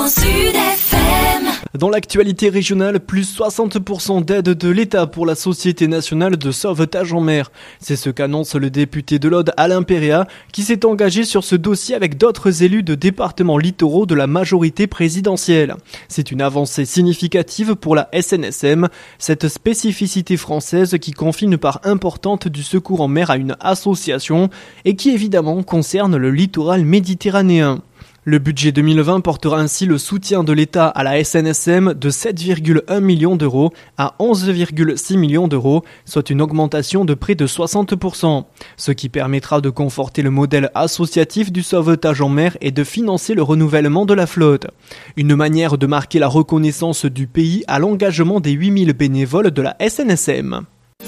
Sud FM. Dans l'actualité régionale, plus 60% d'aide de l'État pour la Société nationale de sauvetage en mer. C'est ce qu'annonce le député de l'Aude, Alain Péréa, qui s'est engagé sur ce dossier avec d'autres élus de départements littoraux de la majorité présidentielle. C'est une avancée significative pour la SNSM, cette spécificité française qui confie une part importante du secours en mer à une association et qui évidemment concerne le littoral méditerranéen. Le budget 2020 portera ainsi le soutien de l'État à la SNSM de 7,1 millions d'euros à 11,6 millions d'euros, soit une augmentation de près de 60%, ce qui permettra de conforter le modèle associatif du sauvetage en mer et de financer le renouvellement de la flotte. Une manière de marquer la reconnaissance du pays à l'engagement des 8000 bénévoles de la SNSM.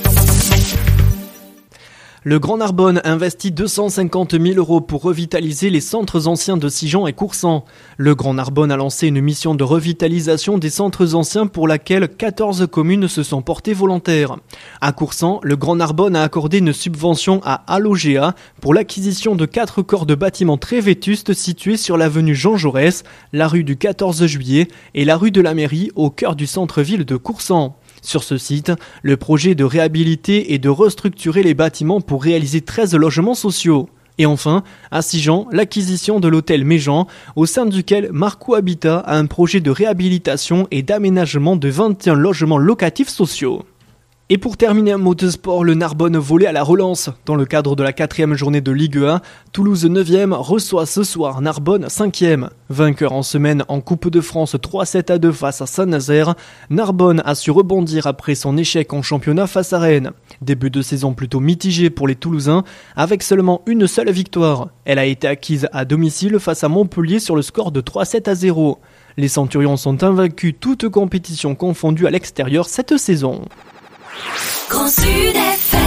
Le Grand Narbonne investit 250 000 euros pour revitaliser les centres anciens de Sigean et Coursan. Le Grand Narbonne a lancé une mission de revitalisation des centres anciens pour laquelle 14 communes se sont portées volontaires. À Coursan, le Grand Narbonne a accordé une subvention à Allogea pour l'acquisition de 4 corps de bâtiments très vétustes situés sur l'avenue Jean Jaurès, la rue du 14 juillet et la rue de la Mairie au cœur du centre-ville de Coursan. Sur ce site, le projet est de réhabiliter et de restructurer les bâtiments pour réaliser 13 logements sociaux. Et enfin, à Sigean, l'acquisition de l'hôtel Méjean, au sein duquel Marco Habitat a un projet de réhabilitation et d'aménagement de 21 logements locatifs sociaux. Et pour terminer un mot de sport, le Narbonne volé à la relance. Dans le cadre de la 4e journée de Ligue 1, Toulouse 9e reçoit ce soir Narbonne 5e. Vainqueur en semaine en Coupe de France 3-7-2 face à Saint-Nazaire, Narbonne a su rebondir après son échec en championnat face à Rennes. Début de saison plutôt mitigé pour les Toulousains, avec seulement une seule victoire. Elle a été acquise à domicile face à Montpellier sur le score de 3-7-0. Les Centurions sont invaincus toutes compétitions confondues à l'extérieur cette saison. Grand Sud FM.